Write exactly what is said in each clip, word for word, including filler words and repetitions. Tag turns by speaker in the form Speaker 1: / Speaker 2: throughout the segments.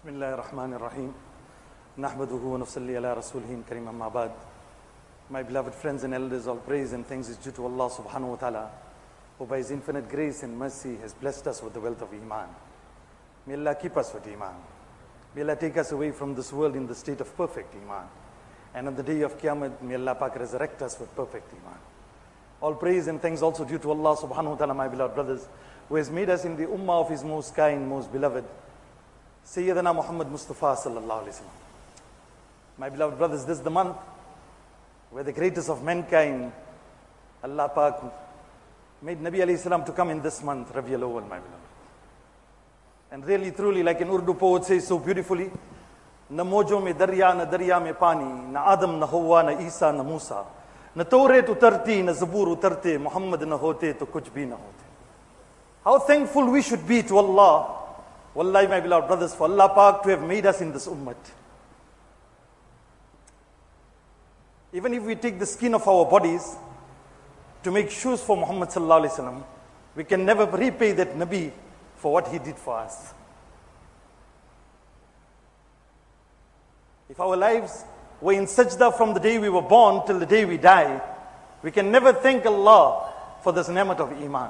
Speaker 1: Bismillah ar-Rahman ar-Rahim. Nahmaduhu wa nusalli ala rasulihim kareem amma ba'd. My beloved friends and elders, all praise and thanks is due to Allah subhanahu wa ta'ala, who by His infinite grace and mercy has blessed us with the wealth of Iman. May Allah keep us with Iman. May Allah take us away from this world in the state of perfect Iman. And on the day of Qiyamah, may Allah Pak resurrect us with perfect Iman. All praise and thanks also due to Allah subhanahu wa ta'ala, my beloved brothers, who has made us in the ummah of His most kind, most beloved, Sayyidina Muhammad Mustafa sallallahu alayhi wa sallam. My beloved brothers, this is the month where the greatest of mankind, Allah Pak, made Nabi alayhi salam to come in this month, Rabiul Awwal, my beloved. And really, truly, like an Urdu poet says so beautifully, na mojo mein darya, na darya mein pani, na Adam, na Hawa, na Isa, na Musa, na Tawrat utarti, na Zabur utarte, Muhammad na hote, to kuch bhi na hote. How thankful we should be to Allah, wallahi, my beloved brothers, for Allah Pak to have made us in this ummah. Even if we take the skin of our bodies to make shoes for Muhammad sallallahu alaihi wasallam, we can never repay that Nabi for what he did for us. If our lives were in sajda from the day we were born till the day we die, we can never thank Allah for this ni'mat of Iman.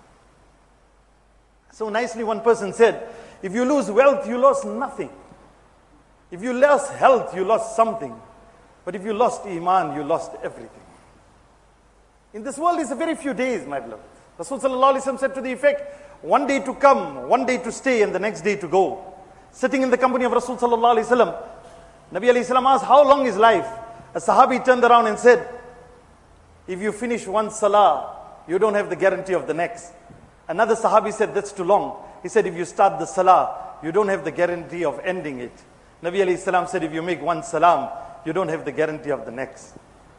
Speaker 1: So nicely one person said, if you lose wealth, you lost nothing. If you lost health, you lost something. But if you lost Iman, you lost everything. In this world, it's a very few days, my beloved. Rasul sallallahu alaihi wasallam said to the effect, one day to come, one day to stay, and the next day to go. Sitting in the company of Rasul sallallahu alaihi wasallam, Nabi alayhi salam asked, how long is life? A Sahabi turned around and said, if you finish one salah, you don't have the guarantee of the next. Another Sahabi said, that's too long. He said, if you start the salah, you don't have the guarantee of ending it. Nabi alayhi salam said, if you make one salam, you don't have the guarantee of the next.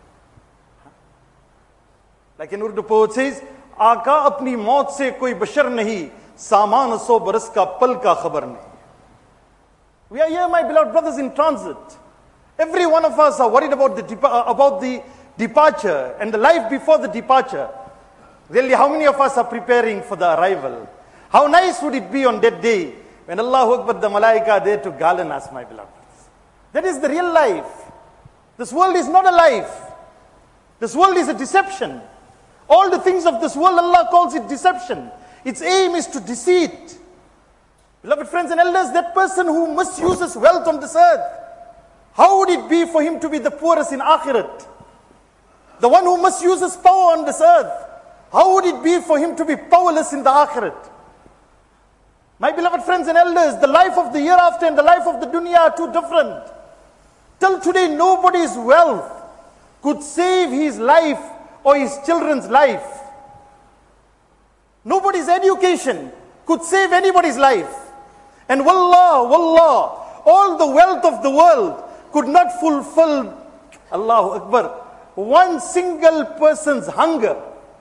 Speaker 1: Like an Urdu poet says, Aaka apni maut se koi bashar nahi, saman so baras ka pal ka khabar nahi. We are here, my beloved brothers, in transit. Every one of us are worried about the, depa- about the departure and the life before the departure. Really, how many of us are preparing for the arrival? How nice would it be on that day when Allahu Akbar, the Malaika are there to garland us, my beloved brothers. That is the real life. This world is not a life. This world is a deception. All the things of this world, Allah calls it deception. Its aim is to deceit. Beloved friends and elders, that person who misuses wealth on this earth, how would it be for him to be the poorest in Akhirat? The one who misuses power on this earth, how would it be for him to be powerless in the Akhirat? My beloved friends and elders, the life of the hereafter and the life of the dunya are two different. Till today, nobody's wealth could save his life or his children's life. Nobody's education could save anybody's life. And wallah, wallah, all the wealth of the world could not fulfill, Allahu Akbar, one single person's hunger.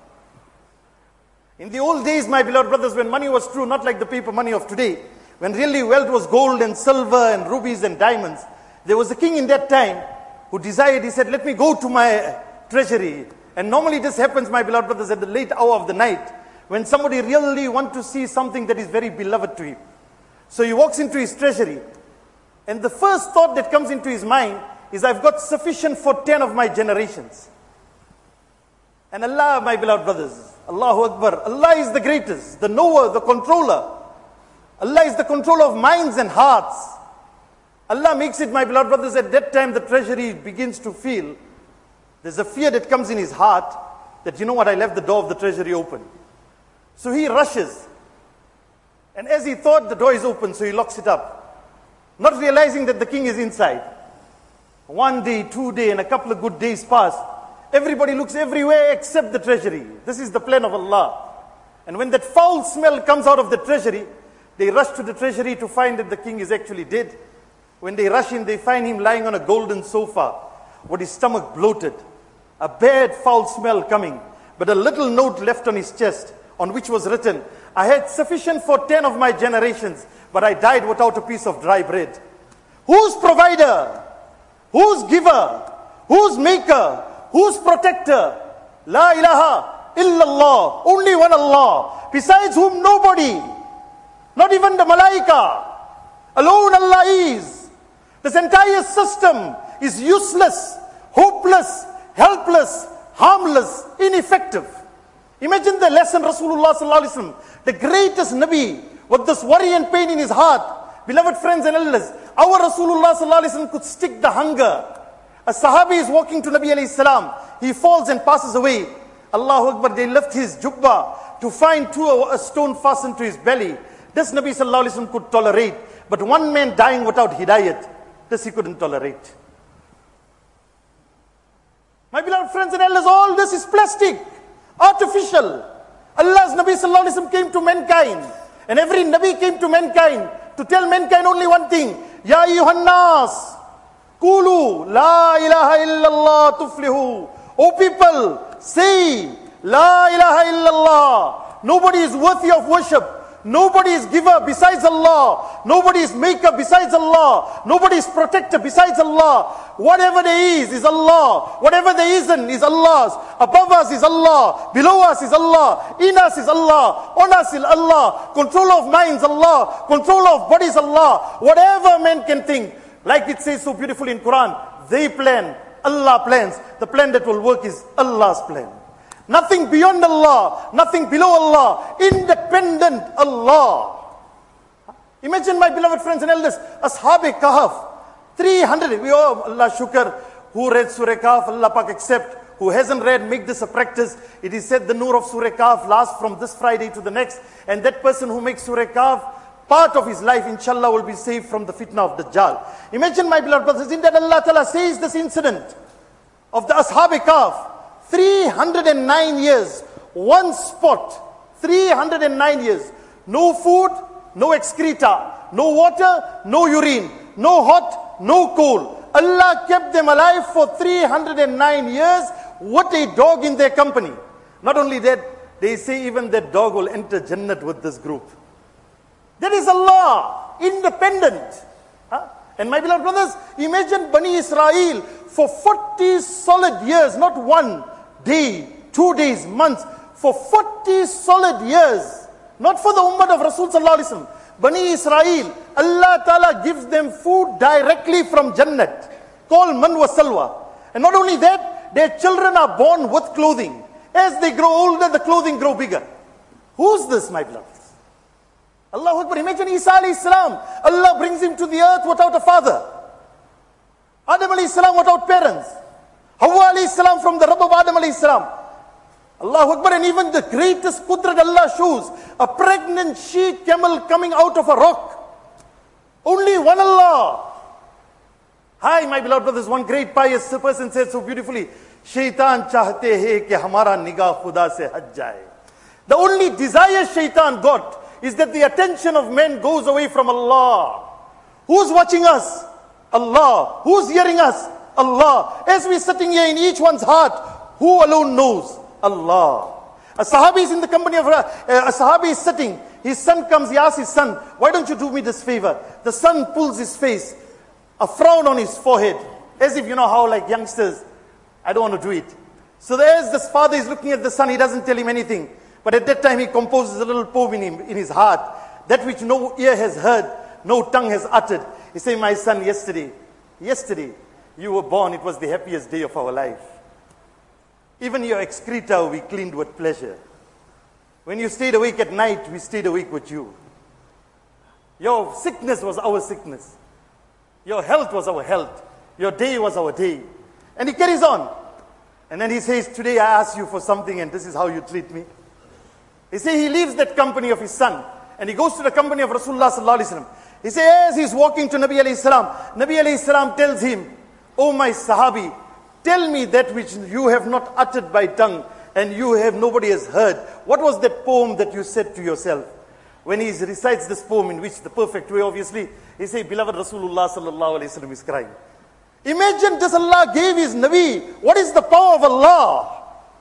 Speaker 1: In the old days, my beloved brothers, when money was true, not like the paper money of today, when really wealth was gold and silver and rubies and diamonds, there was a king in that time who desired, he said, let me go to my treasury. And normally this happens, my beloved brothers, at the late hour of the night, when somebody really wants to see something that is very beloved to him. So he walks into his treasury, and the first thought that comes into his mind is, I've got sufficient for ten of my generations. And Allah, my beloved brothers, Allahu Akbar, Allah is the greatest, the knower, the controller. Allah is the controller of minds and hearts. Allah makes it, my beloved brothers, at that time the treasury begins to feel, there's a fear that comes in his heart that, you know what, I left the door of the treasury open. So he rushes. And as he thought, the door is open, so he locks it up, not realizing that the king is inside. One day, two days, and a couple of good days pass. Everybody looks everywhere except the treasury. This is the plan of Allah. And when that foul smell comes out of the treasury, they rush to the treasury to find that the king is actually dead. When they rush in, they find him lying on a golden sofa with his stomach bloated. A bad foul smell coming, but a little note left on his chest on which was written, I had sufficient for ten of my generations, but I died without a piece of dry bread. Whose provider? Whose giver? Whose maker? Whose protector? La ilaha illallah. Only one Allah. Besides whom nobody. Not even the malaika. Alone Allah employees. This entire system is useless, hopeless, helpless, harmless, ineffective. Imagine the lesson Rasulullah sallallahu alaihi wasallam, the greatest Nabi, with this worry and pain in his heart. Beloved friends and elders, our Rasulullah sallallahu alaihi wasallam could stick the hunger. A Sahabi is walking to Nabi alayhi salam. He falls and passes away. Allahu Akbar, they left his jubbah to find two, a stone fastened to his belly. This Nabi sallallahu alaihi wasallam could tolerate. But one man dying without hidayat, this he couldn't tolerate. My beloved friends and elders, all this is plastic, artificial. Allah's Nabi sallallahu alaihi wasallam came to mankind. And every Nabi came to mankind to tell mankind only one thing. Ya ayyuhan nas, Kulu, la ilaha illallah tuflihu. O people, say, la ilaha illallah. Nobody is worthy of worship. Nobody is giver besides Allah. Nobody is maker besides Allah. Nobody is protector besides Allah. Whatever there is, is Allah. Whatever there isn't, is Allah's. Above us is Allah. Below us is Allah. In us is Allah. On us is Allah. Control of minds, Allah. Control of bodies, Allah. Whatever man can think. Like it says so beautifully in Quran, they plan, Allah plans. The plan that will work is Allah's plan. Nothing beyond Allah, nothing below Allah, independent Allah. Imagine, my beloved friends and elders, Ashab-e Kahf, three hundred, we all, Allah shukr, who read Surah Kahf, Allah Pak accept, who hasn't read, make this a practice. It is said the nur of Surah Kahf lasts from this Friday to the next, and that person who makes Surah Kahf, part of his life, inshallah, will be saved from the fitna of Dajjal. Imagine, my beloved brothers, in that Allah Ta'ala says this incident of the Ashab-e Kahf, three hundred nine years, one spot, three hundred nine years, no food, no excreta, no water, no urine, no hot, no cold. Allah kept them alive for three hundred nine years with a dog in their company. Not only that, they say even that dog will enter Jannat with this group. That is Allah, independent. Huh? And my beloved brothers, imagine Bani Israel for forty solid years, not one day, two days, months, for forty solid years. Not for the ummah of Rasul sallallahu alaihi wasallam. Bani Israel, Allah Ta'ala gives them food directly from Jannat, called man wa salwa. And not only that, their children are born with clothing. As they grow older, the clothing grow bigger. Who's this, my beloved? Allahu Akbar. Imagine Isa alayhi salam. Allah brings him to the earth without a father. Adam alayhi salam without parents. Hawa alayhi salam from the rib of Adam alayhi salam. Allahu Akbar. And even the greatest qudrat Allah shows, a pregnant she camel coming out of a rock. Only one Allah. Hi, my beloved brothers, one great pious person said so beautifully, Shaitan chahte hai ki hamara nigah khuda se hat jaye. The only desire Shaitan got is that the attention of men goes away from Allah. Who's watching us? Allah. Who's hearing us? Allah. As we're sitting here in each one's heart, who alone knows? Allah. A Sahabi is in the company of, uh, a Sahabi is sitting. His son comes, he asks his son, why don't you do me this favor? The son pulls his face, a frown on his forehead, as if, you know how like youngsters, I don't want to do it. So as this father is looking at the son, he doesn't tell him anything. But at that time he composes a little poem in, him, in his heart, that which no ear has heard, no tongue has uttered. He says, my son, yesterday, yesterday you were born, it was the happiest day of our life. Even your excreta we cleaned with pleasure. When you stayed awake at night, we stayed awake with you. Your sickness was our sickness. Your health was our health. Your day was our day. And he carries on. And then he says, today I asked you for something and this is how you treat me. He says he leaves that company of his son and he goes to the company of Rasulullah sallallahu alaihi wasallam. He says, as he's walking to Nabi alayhi salam, Nabi alayhi salam tells him, oh my Sahabi, tell me that which you have not uttered by tongue and you have nobody has heard. What was that poem that you said to yourself? When he recites this poem in which the perfect way, obviously, he says, beloved Rasulullah sallallahu alaihi wasallam is crying. Imagine this Allah gave his Nabi. What is the power of Allah?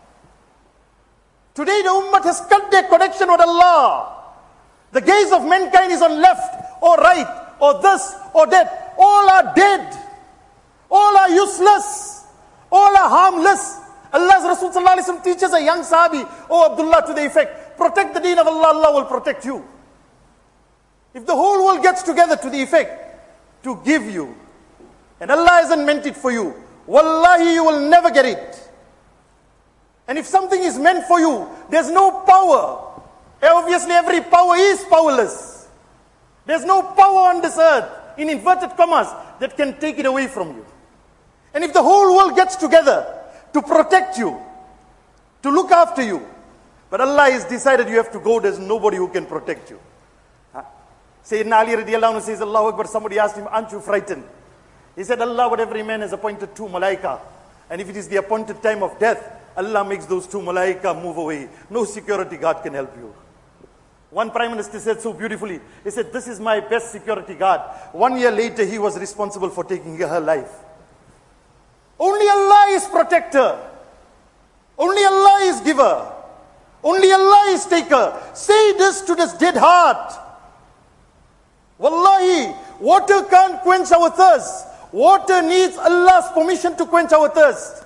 Speaker 1: Today the ummah has cut their connection with Allah. The gaze of mankind is on left or right or this or that. All are dead. All are useless. All are harmless. Allah's Rasul sallallahu alaihi wasallam teaches a young Sahabi, oh Abdullah, to the effect, protect the deen of Allah, Allah will protect you. If the whole world gets together to the effect, to give you, and Allah hasn't meant it for you, wallahi, you will never get it. And if something is meant for you, there's no power. Obviously, every power is powerless. There's no power on this earth, in inverted commas, that can take it away from you. And if the whole world gets together to protect you, to look after you, but Allah has decided you have to go, there's nobody who can protect you. Huh? Sayyidina Ali radiallahu anhu says, Allahu Akbar, somebody asked him, aren't you frightened? He said, Allah, what every man has appointed two malaika. And if it is the appointed time of death, Allah makes those two malaika move away. No security guard can help you. One prime minister said so beautifully, he said, this is my best security guard. One year later, he was responsible for taking her life. Only Allah is protector. Only Allah is giver. Only Allah is taker. Say this to this dead heart. Wallahi, water can't quench our thirst. Water needs Allah's permission to quench our thirst.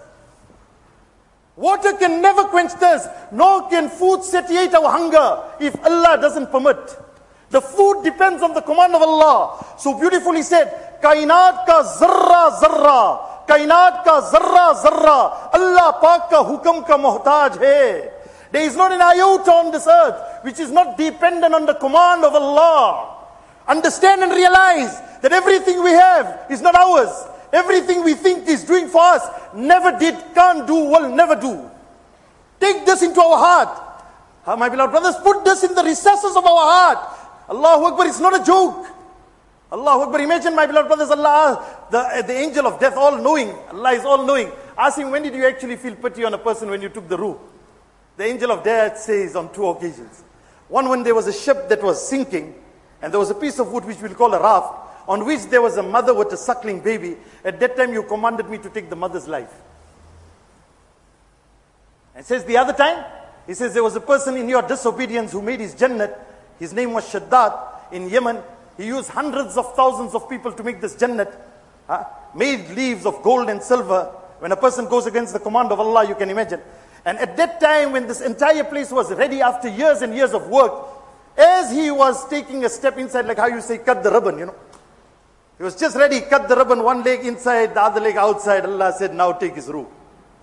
Speaker 1: Water can never quench thirst, nor can food satiate our hunger if Allah doesn't permit. The food depends on the command of Allah. So beautifully said, Kainat ka zarra zarra. Kainat ka zarra zarra. Allah Pak ka hukam ka muhtaj hai. There is not an iota on this earth which is not dependent on the command of Allah. Understand and realize that everything we have is not ours. Everything we think is doing for us, never did, can't do, will never do. Take this into our heart. Ah, my beloved brothers, put this in the recesses of our heart. Allahu Akbar, it's not a joke. Allahu Akbar, imagine, my beloved brothers, Allah, the, the angel of death, all knowing. Allah is all knowing. Ask him, when did you actually feel pity on a person when you took the ruh? The angel of death says on two occasions. One, when there was a ship that was sinking, and there was a piece of wood which we'll call a raft, on which there was a mother with a suckling baby. At that time you commanded me to take the mother's life. And says the other time, he says there was a person in your disobedience who made his Jannat. His name was Shaddad in Yemen. He used hundreds of thousands of people to make this Jannat. Huh? Made leaves of gold and silver. When a person goes against the command of Allah, you can imagine. And at that time when this entire place was ready after years and years of work, as he was taking a step inside, like how you say, cut the ribbon, you know. He was just ready, cut the ribbon, one leg inside, the other leg outside. Allah said, now take his ruh.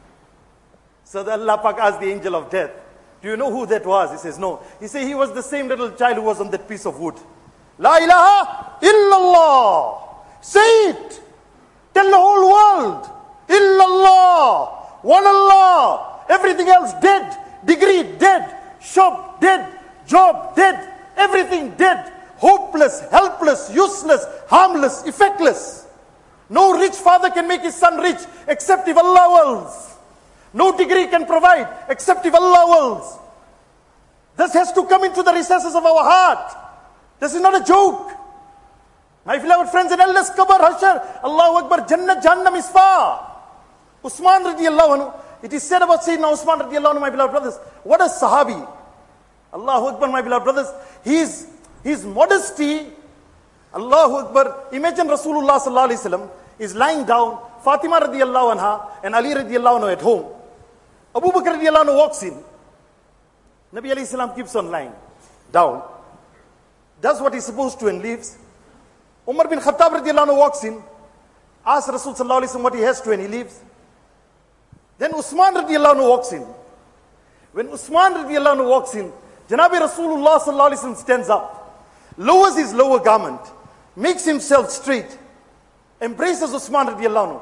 Speaker 1: So the Allah Pak asked the angel of death, do you know who that was? He says, no. He said, he was the same little child who was on that piece of wood. La ilaha illallah. Say it. Tell the whole world. Illallah. One Allah. Everything else dead. Degree dead. Shop dead. Job dead. Everything dead. Hopeless, helpless, useless, harmless, effectless. No rich father can make his son rich except if Allah wills. No degree can provide except if Allah wills. This has to come into the recesses of our heart. This is not a joke. My beloved friends, in Allah's Qabr, Hashar, Allahu Akbar, Jannah, Jahannam is far. Usman radiallahu anhu, it is said about Sayyidina Usman radiallahu anhu, my beloved brothers, what a Sahabi. Allahu Akbar, my beloved brothers, his, his modesty, Allahu Akbar, imagine Rasulullah sallallahu alayhi wasallam is lying down, Fatima radiallahu anha and Ali radiallahu anhu at home. Abu Bakr radiallahu anhu walks in. Nabi alayhi salam keeps on lying down, does what he's supposed to and leaves. Umar bin Khattab radiallahu anhu walks in, asks Rasul sallallahu alayhi wasallam what he has to and he leaves. Then Usman radiallahu anhu walks in. When Usman radiallahu anhu walks in, Janabi Rasulullah sallallahu alayhi wasallam stands up, lowers his lower garment, makes himself straight, embraces Usman radiallahu anhu.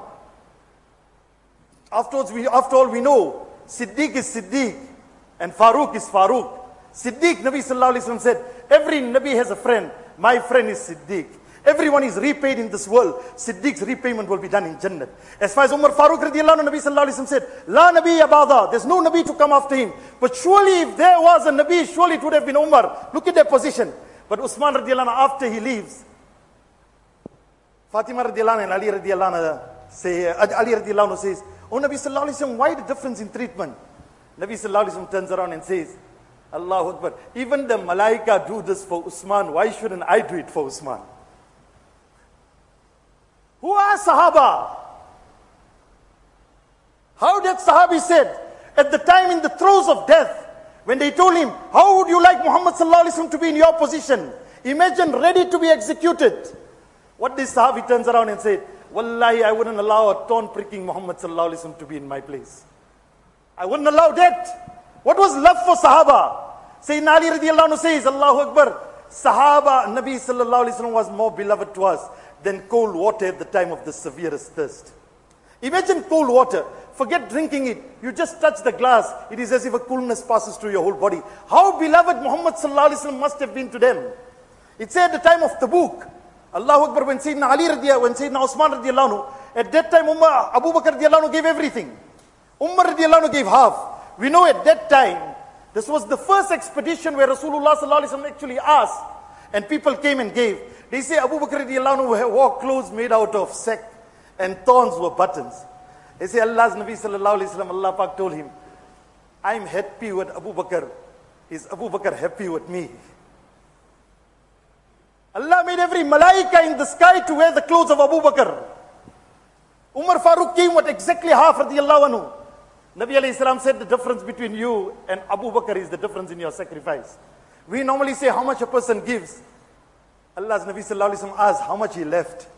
Speaker 1: Afterwards, we, after all, we know Siddiq is Siddiq and Farooq is Farooq. Siddiq, Nabi sallallahu alayhi wasallam said, every Nabi has a friend. My friend is Siddiq. Everyone is repaid in this world. Siddiq's repayment will be done in Jannah. As far as Umar Farooq radiallahu anhu, Nabi sallallahu alayhi wasallam said, La Nabi abada. There's no Nabi to come after him. But surely if there was a Nabi, surely it would have been Umar. Look at their position. But Usman radiallahu anhu, after he leaves, Fatima radiallahu anhu and Ali radiallahu anhu say, Ali radiallahu anhu says, Oh Nabi sallallahu alayhi wasallam, why the difference in treatment? Nabi sallallahu alayhi wasallam turns around and says, Allahu Akbar, even the Malaika do this for Usman, why shouldn't I do it for Usman? Who are Sahaba? How that Sahabi said, at the time in the throes of death, when they told him, how would you like Muhammad sallallahu alayhi wasallam to be in your position? Imagine ready to be executed. What this Sahabi turns around and said, Wallahi, I wouldn't allow a thorn pricking Muhammad sallallahu alaihi wasallam to be in my place. I wouldn't allow that. What was love for Sahaba? Sayyidina Ali radiallahu anhu says, Allahu Akbar, Sahaba, Nabi sallallahu alaihi wasallam was more beloved to us than cold water at the time of the severest thirst. Imagine cold water. Forget drinking it. You just touch the glass. It is as if a coolness passes through your whole body. How beloved Muhammad sallallahu alaihi wasallam must have been to them. It said at the time of Tabuk, Allahu Akbar, when Sayyidina Ali radiallahu, when Sayyidina Usman radiallahu anhu, at that time Umar, Abu Bakr radiallahu anhu gave everything. Umar radiallahu anhu gave half. We know at that time, this was the first expedition where Rasulullah sallallahu alaihi wasallam actually asked, and people came and gave. They say Abu Bakr radiallahu anhu wore clothes made out of sack, and thorns were buttons. They say Allah's Nabi sallallahu alaihi wasallam, Allah Pak told him, I'm happy with Abu Bakr. Is Abu Bakr happy with me? Allah made every malaika in the sky to wear the clothes of Abu Bakr. Umar Farooq came with exactly half radiallahu anhu. Nabi alayhi salam said the difference between you and Abu Bakr is the difference in your sacrifice. We normally say how much a person gives. Allah's Nabi sallallahu alaihi wasallam asked how much he left.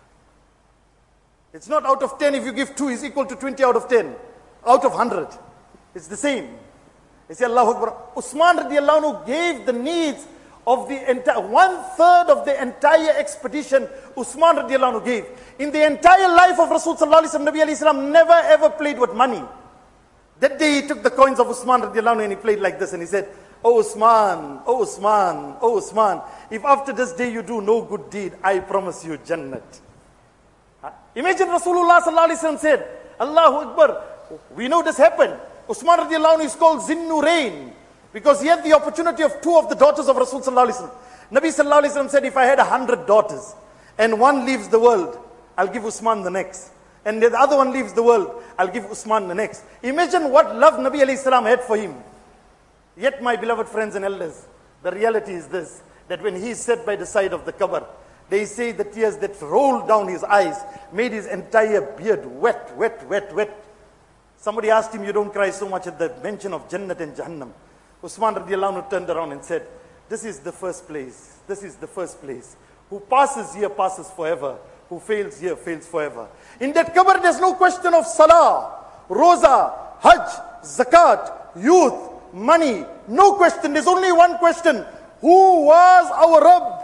Speaker 1: It's not out of ten, if you give two is equal to twenty out of ten. Out of one hundred. It's the same. They say Allahu Akbar. Usman radiallahu anhu gave the needs of the entire, one third of the entire expedition Usman radiallahu anhu gave. In the entire life of Rasul sallallahu alaihi wasallam, Nabi alayhi salam never ever played with money. That day he took the coins of Usman radiallahu anhu and he played like this and he said, Oh Usman, oh Usman, oh Usman, if after this day you do no good deed, I promise you Jannat. Imagine Rasulullah sallallahu alaihi wasallam said, Allahu Akbar, we know this happened. Usman radiallahu anhu is called Zinnurain because he had the opportunity of two of the daughters of Rasul sallallahu alaihi wasallam. Nabi sallallahu alaihi wasallam said, if I had a hundred daughters and one leaves the world, I'll give Usman the next. And the other one leaves the world, I'll give Usman the next. Imagine what love Nabi alayhi salam had for him. Yet, my beloved friends and elders, the reality is this, that when he sat by the side of the Qabr, they say the tears that rolled down his eyes made his entire beard wet, wet, wet, wet. Somebody asked him, you don't cry so much at the mention of Jannat and Jahannam. Usman radiallahu anhu turned around and said, this is the first place, this is the first place. Who passes here passes forever. Who fails here fails forever. In that Qabr there's no question of Salah, Roza, Hajj, Zakat, youth, money. No question. There's only one question. Who was our Rabb?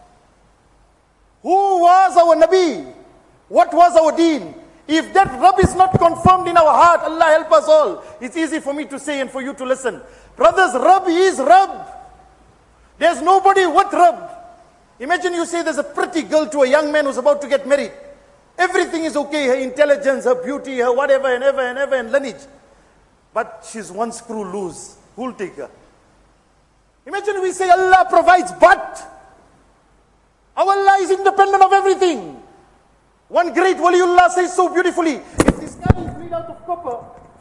Speaker 1: Who was our Nabi? What was our deen? If that Rabb is not confirmed in our heart, Allah help us all. It's easy for me to say and for you to listen. Brothers, Rabb is Rabb. There's nobody with Rabb. Imagine you say there's a pretty girl to a young man who's about to get married. Everything is okay, her intelligence, her beauty, her whatever and ever and ever and lineage. But she's one screw loose. Who'll take her? Imagine we say Allah provides, but our Allah is independent of everything. One great Waliullah says so beautifully, if the sky is made out of copper,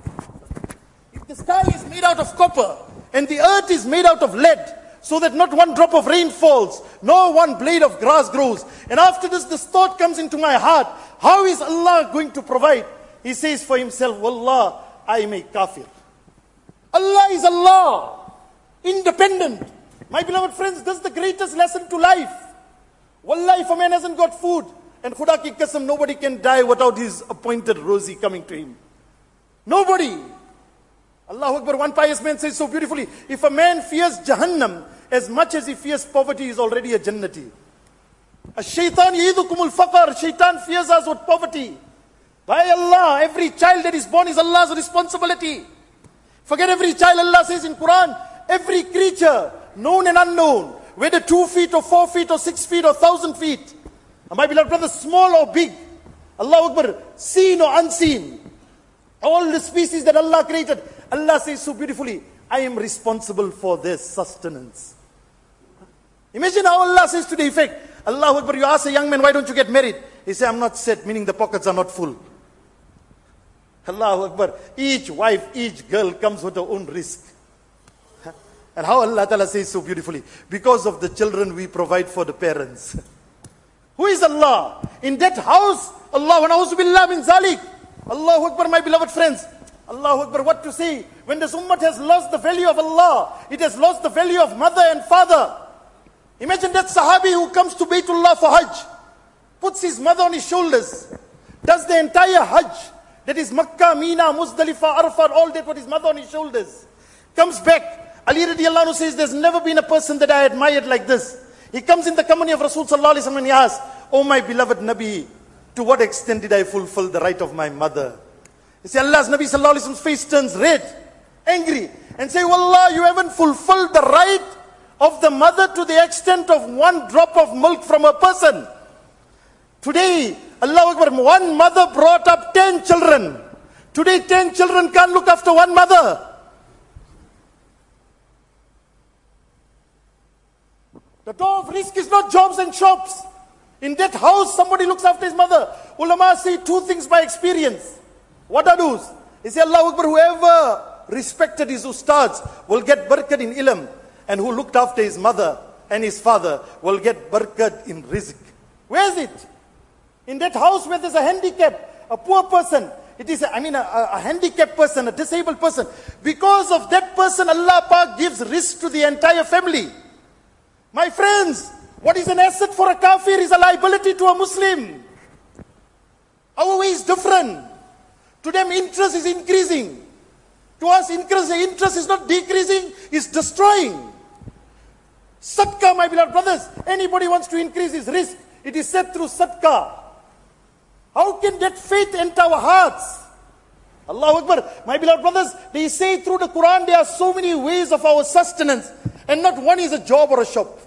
Speaker 1: if the sky is made out of copper and the earth is made out of lead, so that not one drop of rain falls, nor one blade of grass grows. And after this, this thought comes into my heart, how is Allah going to provide? He says for himself, Wallah, I am a kafir. Allah is Allah, independent. My beloved friends, this is the greatest lesson to life. Wallah, if a man hasn't got food, and Khuda ki qasam, nobody can die without his appointed rosy coming to him. Nobody. Allahu Akbar, one pious man says so beautifully, if a man fears Jahannam, as much as he fears poverty, he is already a Jannati. Ash-shaytan ya'idukumul faqr, shaitan fears us with poverty. By Allah, every child that is born is Allah's responsibility. Forget every child, Allah says in Quran, every creature, known and unknown, whether two feet or four feet or six feet or thousand feet. And my beloved brothers, small or big, Allahu Akbar, seen or unseen, all the species that Allah created, Allah says so beautifully, I am responsible for their sustenance. Imagine how Allah says to the effect, Allahu Akbar, you ask a young man, why don't you get married? He says, I'm not set, meaning the pockets are not full. Allahu Akbar, each wife, each girl comes with her own risk. And how Allah Ta'ala says so beautifully, because of the children we provide for the parents. Who is Allah? In that house, Allah wa na'udhu billah min zalik. Allahu Akbar, my beloved friends. Allahu Akbar, what to say? When this ummah has lost the value of Allah, it has lost the value of mother and father. Imagine that Sahabi who comes to Baytullah for Hajj. puts his mother on his shoulders, does the entire Hajj, that is Makkah, Mina, Muzdalifah, Arafat, all that with his mother on his shoulders, comes back. Ali radiallahu anhu says, there's never been a person that I admired like this. He comes in the company of Rasul sallallahu alaihi wasallam and he asks, oh my beloved Nabi, to what extent did I fulfill the right of my mother? You see, Allah's Nabi sallallahu alaihi wasallam's face turns red, angry, and say, Wallah, you haven't fulfilled the right of the mother to the extent of one drop of milk from a person. Today, Allahu Akbar, one mother brought up ten children. Today, ten children can't look after one mother. The door of risk is not jobs and shops. In that house, somebody looks after his mother. Ulama say two things by experience. What are those? They say, Allahu Akbar, whoever respected his ustads will get barakat in ilm, and who looked after his mother and his father will get barakat in rizq. Where is it? In that house where there's a handicap, a poor person, it is, a, I mean, a, a handicapped person, a disabled person. Because of that person, Allah Pak gives rizq to the entire family. My friends, what is an asset for a kafir is a liability to a Muslim. Our way is different. To them, interest is increasing. To us, interest, the interest is not decreasing, it's destroying. Sadaqah, my beloved brothers, anybody wants to increase his risk, it is said through sadaqah. How can that faith enter our hearts? Allahu Akbar. My beloved brothers, they say through the Quran there are so many ways of our sustenance, and not one is a job or a shop.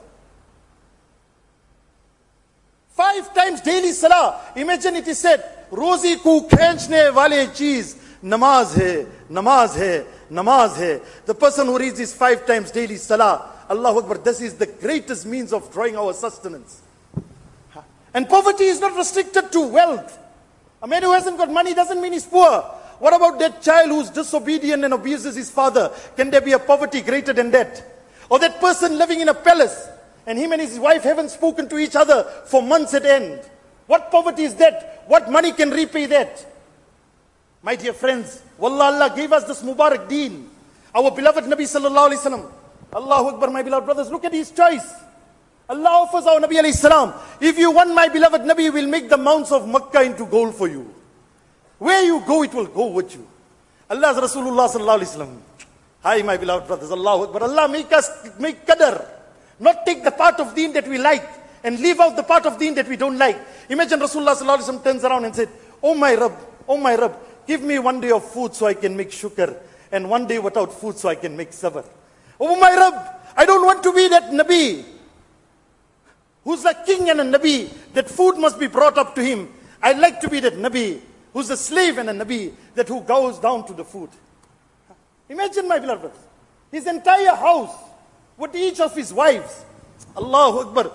Speaker 1: Five times daily salah. Imagine it is said, Rozi ku khenchne wale cheez, namaz hai, namaz hai, namaz hai. The person who reads this five times daily salah, Allahu Akbar, this is the greatest means of drawing our sustenance. And poverty is not restricted to wealth. A man who hasn't got money doesn't mean he's poor. What about that child who's disobedient and abuses his father? Can there be a poverty greater than that? Or that person living in a palace and him and his wife haven't spoken to each other for months at end? What poverty is that? What money can repay that? My dear friends, Wallah, Allah gave us this Mubarak deen. Our beloved Nabi sallallahu alayhi wasallam. Allahu Akbar, my beloved brothers, look at his choice. Allah offers our Nabi alayhi salam, if you want my beloved Nabi, we'll make the mounts of Makkah into gold for you. Where you go, it will go with you. Allah's Rasulullah sallallahu alayhi wasallam. Hi, my beloved brothers, Allahu Akbar. Allah make us make qadr. Not take the part of deen that we like and leave out the part of deen that we don't like. Imagine Rasulullah sallallahu alayhi wasallam turns around and said, oh my Rabb, oh my Rabb, give me one day of food so I can make shukr, and one day without food so I can make sabr. Oh my Rabb, I don't want to be that Nabi who's a king and a Nabi, that food must be brought up to him. I'd like to be that Nabi who's a slave and a Nabi, that who goes down to the food. Imagine, my beloved brothers, his entire house with each of his wives. Allahu Akbar.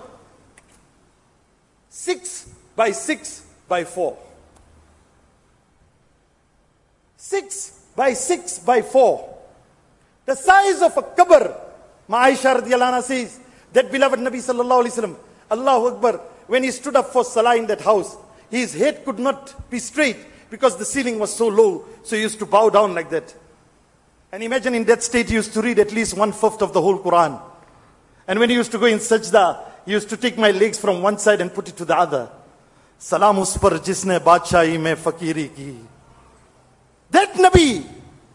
Speaker 1: Six by six by four. Six by six by four. The size of a qabr. Ma Aisha radiallahu anha says, that beloved Nabi sallallahu alayhi wasallam, Allahu Akbar, when he stood up for salah in that house, his head could not be straight because the ceiling was so low, so he used to bow down like that. And imagine in that state he used to read at least one-fifth of the whole Quran. And when he used to go in sajda, he used to take my legs from one side and put it to the other. Salam us par jisne badshahi mein fakiri ki. That Nabi.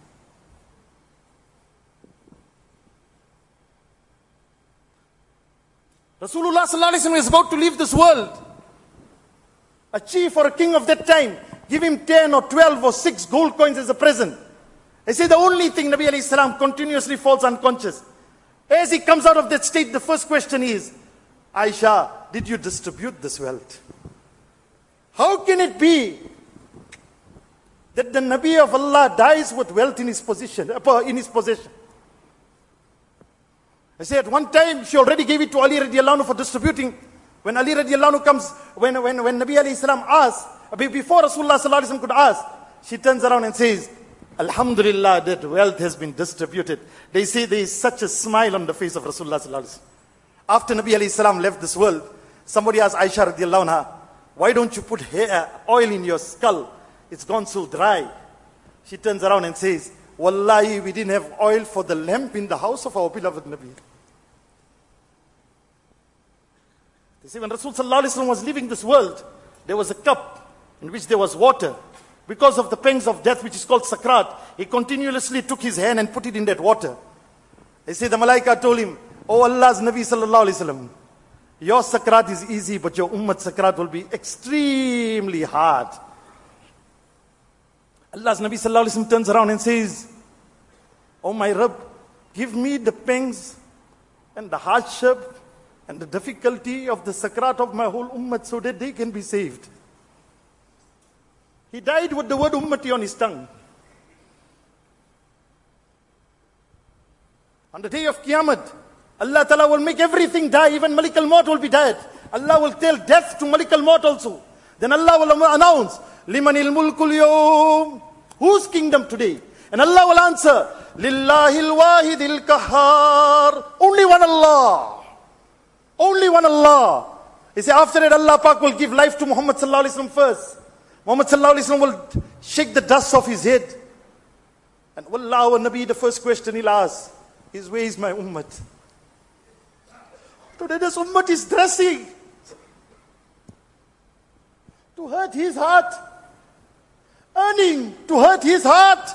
Speaker 1: Rasulullah sallallahu alaihi wasallam is about to leave this world. A chief or a king of that time, give him ten or twelve or six gold coins as a present. I say the only thing, Nabi alayhi salam continuously falls unconscious. As he comes out of that state, the first question is, Aisha, did you distribute this wealth? How can it be that the Nabi of Allah dies with wealth in his position, in his possession? I say at one time, she already gave it to Ali radiallahu anhu for distributing. When Ali radiallahu anhu comes, when, when, when Nabi alayhi salam asks, before Rasulullah sallallahu alayhi wasallam could ask, she turns around and says, Alhamdulillah, that wealth has been distributed. They say there is such a smile on the face of Rasulullah sallallahu alayhi wasallam. After Nabi alayhi salam left this world, somebody asked Aisha radiallahu anha, why don't you put hair, oil in your skull? It's gone so dry. She turns around and says, Wallahi, we didn't have oil for the lamp in the house of our beloved Nabi. They say when Rasul sallallahu alayhi wasallam was leaving this world, there was a cup in which there was water. Because of the pangs of death, which is called sakrat, he continuously took his hand and put it in that water. They say the malaika told him, "Oh Allah's Nabi sallallahu alaihi wasallam, your sakrat is easy, but your ummah sakrat will be extremely hard." Allah's Nabi sallallahu alaihi wasallam turns around and says, "Oh my Rabb, give me the pangs and the hardship and the difficulty of the sakrat of my whole ummah so that they can be saved." He died with the word ummati on his tongue. On the day of Qiyamah, Allah Ta'ala will make everything die, even Malik al-Maut will be dead. Allah will tell death to Malik al-Maut also. Then Allah will announce, "Limanil mulkul yawm." Whose kingdom today? And Allah will answer, "Lillahil wahidil kahhar." Only one Allah. Only one Allah. He said, after that Allah Pak will give life to Muhammad sallallahu alaihi wasallam first. Muhammad sallallahu alaihi wasallam will shake the dust off his head. And Wallah, our Nabi, the first question he'll ask is, where is my ummah? Today this ummah is dressing to hurt his heart, earning to hurt his heart,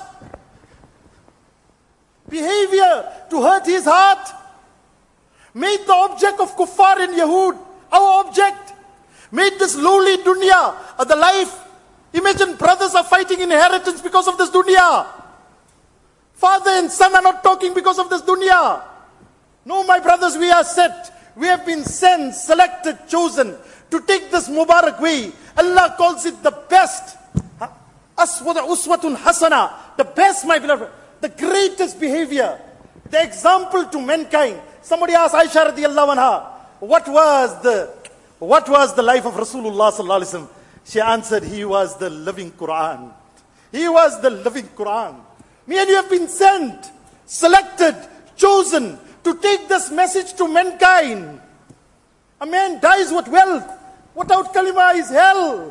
Speaker 1: behavior to hurt his heart, made the object of kuffar and Yahud our object, made this lowly dunya of the life. Imagine brothers are fighting inheritance because of this dunya. Father and son are not talking because of this dunya. No, my brothers, we are set. We have been sent, selected, chosen to take this Mubarak way. Allah calls it the best. Aswada uswatun hasana. The best, my beloved. The greatest behavior. The example to mankind. Somebody asked Aisha radiallahu anha, what was the, what was the life of Rasulullah sallallahu alaihi wasallam? She answered, he was the living Quran. He was the living Quran. Me and you have been sent, selected, chosen to take this message to mankind. A man dies with wealth. Without kalima is hell.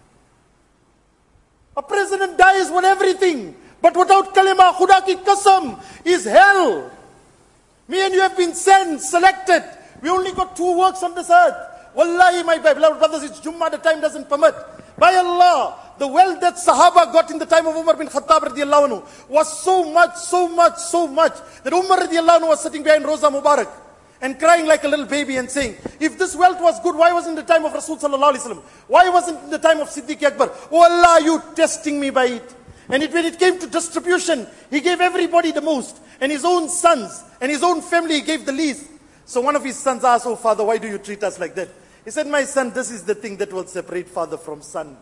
Speaker 1: A president dies with everything. But without kalima, khuda ki qasam, is hell. Me and you have been sent, selected. We only got two works on this earth. Wallahi, my beloved brothers, it's Jummah, the time doesn't permit. By Allah, the wealth that Sahaba got in the time of Umar bin Khattab radiallahu anhu was so much, so much, so much that Umar radiallahu anhu was sitting behind Rosa Mubarak and crying like a little baby and saying, if this wealth was good, why wasn't it the time of Rasul sallallahu alaihi wasallam? Why wasn't it the time of Siddiq Akbar? Oh Allah, you testing me by it. And it, when it came to distribution, he gave everybody the most. And his own sons and his own family, he gave the least. So one of his sons asked, oh father, why do you treat us like that? He said, my son, this is the thing that will separate father from son.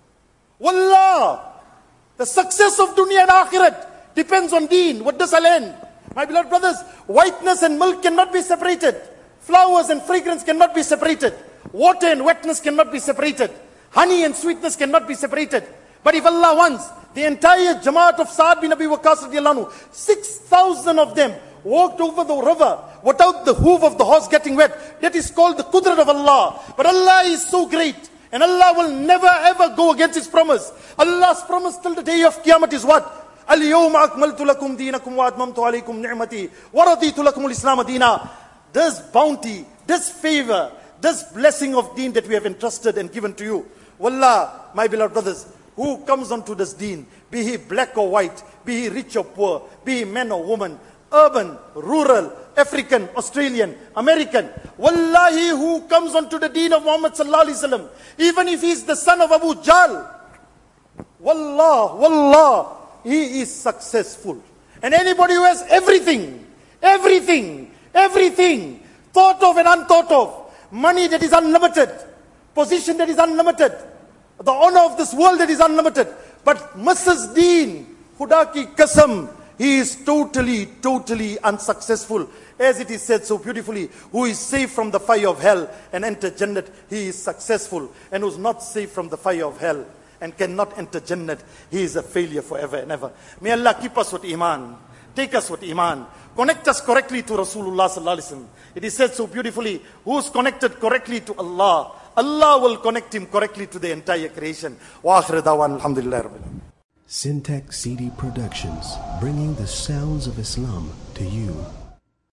Speaker 1: Wallah, the success of dunya and akhirat depends on deen. What does Allah end? My beloved brothers, whiteness and milk cannot be separated. Flowers and fragrance cannot be separated. Water and wetness cannot be separated. Honey and sweetness cannot be separated. But if Allah wants, the entire Jamaat of Sa'ad bin Abi Waqqas radiallahu anhu, six thousand of them walked over the river without the hoof of the horse getting wet. That is called the Qudrat of Allah. But Allah is so great. And Allah will never ever go against His promise. Allah's promise till the day of Qiyamah is what? Al-yawma akmaltu lakum deenakum wa atmamtu alaykum ni'mati wa raditu lakum al-islam deena. This bounty, this favor, this blessing of deen that we have entrusted and given to you. Wallah, my beloved brothers, who comes onto this deen, be he black or white, be he rich or poor, be he man or woman, urban, rural, African, Australian, American. Wallahi, who comes onto the deen of Muhammad sallallahu alaihi wasallam, even if he is the son of Abu Jahl, wallah, wallah, he is successful. And anybody who has everything, everything, everything, thought of and unthought of, money that is unlimited, position that is unlimited, the honor of this world that is unlimited, but Missus Deen, Khuda ki qasam, he is totally, totally unsuccessful. As it is said so beautifully, who is safe from the fire of hell and enter Jannat, he is successful. And who is not safe from the fire of hell and cannot enter Jannat, he is a failure forever and ever. May Allah keep us with Iman, take us with Iman, connect us correctly to Rasulullah sallallahu alaihi wasallam. It is said so beautifully, who is connected correctly to Allah, Allah will connect him correctly to the entire creation. Wa akhir dawan alhamdulillah rabbil alamin.
Speaker 2: Syntax C D Productions, bringing the sounds of Islam to you.